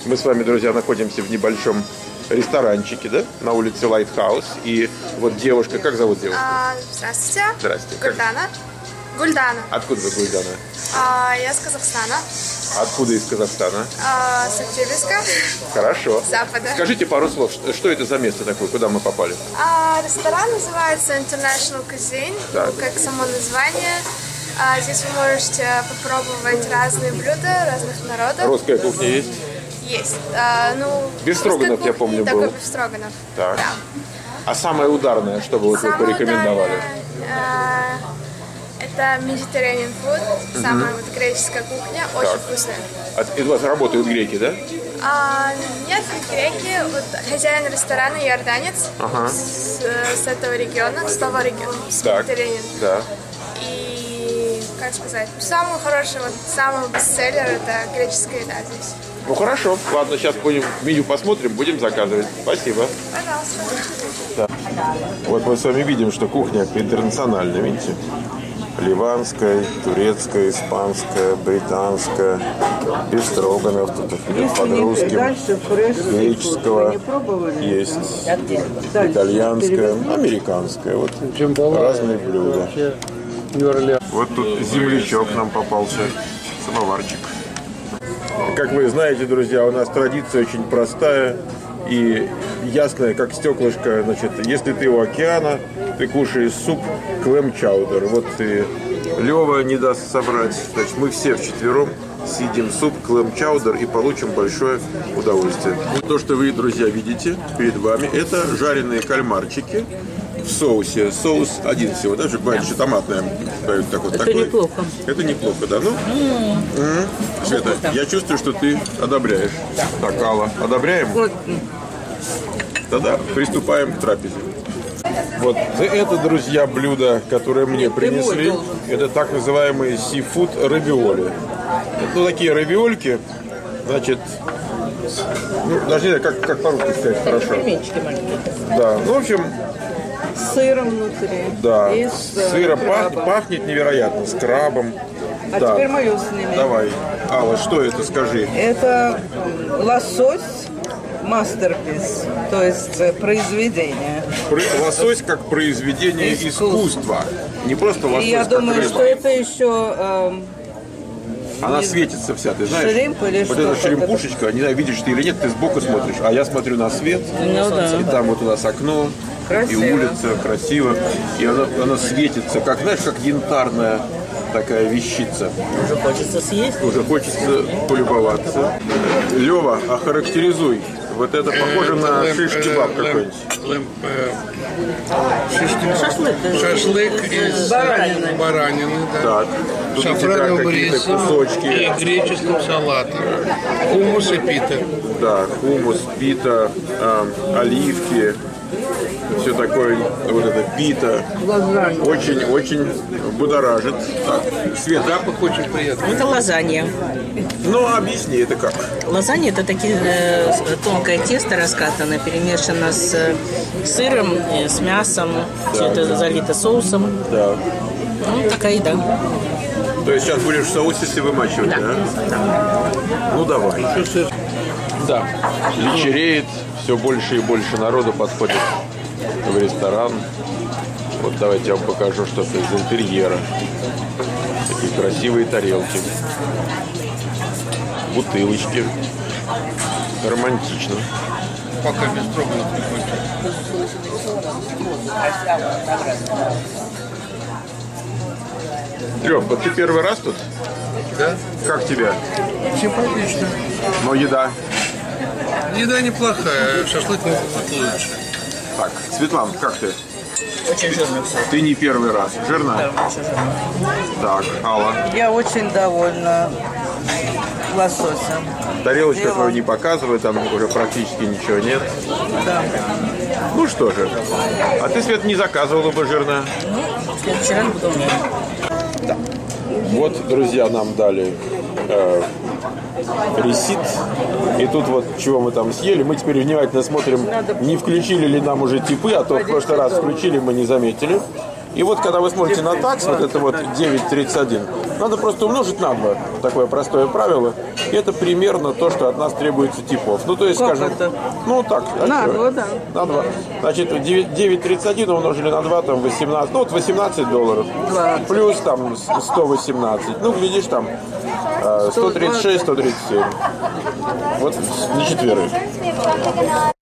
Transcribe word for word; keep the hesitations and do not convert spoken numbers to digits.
Мы с вами, друзья, находимся в небольшом ресторанчике, да, на улице Лайтхаус. И вот девушка, как зовут девушку? А, здравствуйте. Здравствуйте. Гульдана. Гульдана. Откуда вы, Гульдана? А, я с Казахстана. Откуда из Казахстана? А, с Октябрьска. Хорошо. С запада. Скажите пару слов, что это за место такое, куда мы попали? А, ресторан называется International Cuisine, Так. как само название. А, здесь вы можете попробовать разные блюда разных народов. Русская кухня есть? Есть. А, ну, Бефстроганов, русской я помню, кухни только был. бефстроганов. Так. Да. А самое ударное, что бы вот вы Самое порекомендовали? ударное, а, это Mediterranean food, самая вот греческая кухня, очень Так. вкусная. А у вас работают греки, да? А, нет, греки, вот хозяин ресторана иорданец, Ага. с, с этого региона, с того региона, с Так. Mediterranean. Да. И, как сказать, самый хороший, вот самый бестселлер это греческая еда здесь. Ну хорошо, ладно, сейчас будем меню посмотрим, будем заказывать. Спасибо. Пожалуйста. Вот мы с вами видим, что кухня интернациональная, видите? Ливанская, турецкая, испанская, британская, бефстроганов, тут идет под русским, греческого, есть итальянская, американская, вот разные блюда. Вот тут землячок нам попался, самоварчик. Как вы знаете, друзья, у нас традиция очень простая и ясная, как стеклышко. Значит, если ты у океана, ты кушаешь суп клэм-чаудер. Вот и Лева не даст собрать. Значит, мы все вчетвером съедим суп клэм-чаудер и получим большое удовольствие. Вот то, что вы, друзья, видите перед вами, это жареные кальмарчики в соусе. Соус один всего, даже бывает еще томатное. Дают так вот. Это такой. неплохо. Это неплохо, да. Ну, Mm. м-м. Света, я чувствую, что ты одобряешь. Так, Алла, одобряем? Вот. Тогда приступаем к трапезе. Вот это, друзья, блюдо, которое мне принесли. Это так называемые сифуд равиоли. Ну, такие равиольки, значит, ну, даже не знаю, как, как по-русски сказать хорошо. Пельменчики маленькие. Да, ну, в общем, С сыром внутри. да, И с, э, сыра краба. пах- пахнет невероятно, с крабом. А Да. теперь мое с ними. Давай, Алла, что это, скажи? Это лосось мастерпис, то есть э, произведение. Про- Лосось как произведение Искусство. искусства. Не просто лосось, И я как думаю, рыба. что это еще эм, Она не- светится вся, ты знаешь? шримп или вот что, эта как шримпушечка, не знаю, видишь ты или нет, ты сбоку смотришь, а я смотрю на свет, Ну да. и там вот у нас окно, Красиво. и улица, красиво, и она, она светится, как, знаешь, как янтарная такая вещица. уже хочется съесть. Уже хочется полюбоваться. Лева, охарактеризуй. Вот это похоже на шиш-кебаб какой-нибудь. Шашлык. Шашлык из Баранины. баранины, да. Так, тут у тебя Шафрановым какие-то рисом кусочки. и греческим салатом. Хумус и пита. Да, хумус, пита, эм, оливки, все такое, вот это пита. Очень-очень будоражит. Так, Света, Запах очень приятный. Это лазанья. ну объясни, это как? Лазанья – это такие э, с- тонкое тесто раскатанное, перемешано с э, сыром, э, с мясом. Все это залито соусом. Да. Ну, такая еда. То есть сейчас будешь в соусе вымачивать, да? Ну давай. Да, вечереет, все больше и больше народу подходит в ресторан. Вот давайте я вам покажу что-то из интерьера. Такие красивые тарелки. Бутылочки. Романтично. Пока без строганов не кончится. Лёв, вот ты первый раз тут? Да? Как тебя? Симпатично. Но еда. Еда неплохая, шашлык может быть лучше. Так, Светлана, как ты? Очень жирно все. Ты не первый раз. Жирно? Так, Алла. Я очень довольна лососем. Тарелочка свою не показывай, там уже практически ничего нет. Да. Ну что же. А ты, Свет, не заказывала бы жирное? В следующий раз буду уметь. Вот, друзья, нам дали э, ресит. И тут вот, чего мы там съели. Мы теперь внимательно смотрим, не включили ли нам уже типы, а то в прошлый раз включили, мы не заметили. И вот когда вы смотрите на такс, вот это вот девять тридцать один, надо просто умножить на два. Такое простое правило. И это примерно то, что от нас требуется типов. Ну, то есть, Как скажем... это? Ну, так. На а два, да. На два. Значит, девять тридцать один умножили на два, там восемнадцать. Ну, вот восемнадцать долларов. двадцать. Плюс там сто восемнадцать. Ну, глядишь, там сто тридцать шесть, сто тридцать семь. Вот не четверых.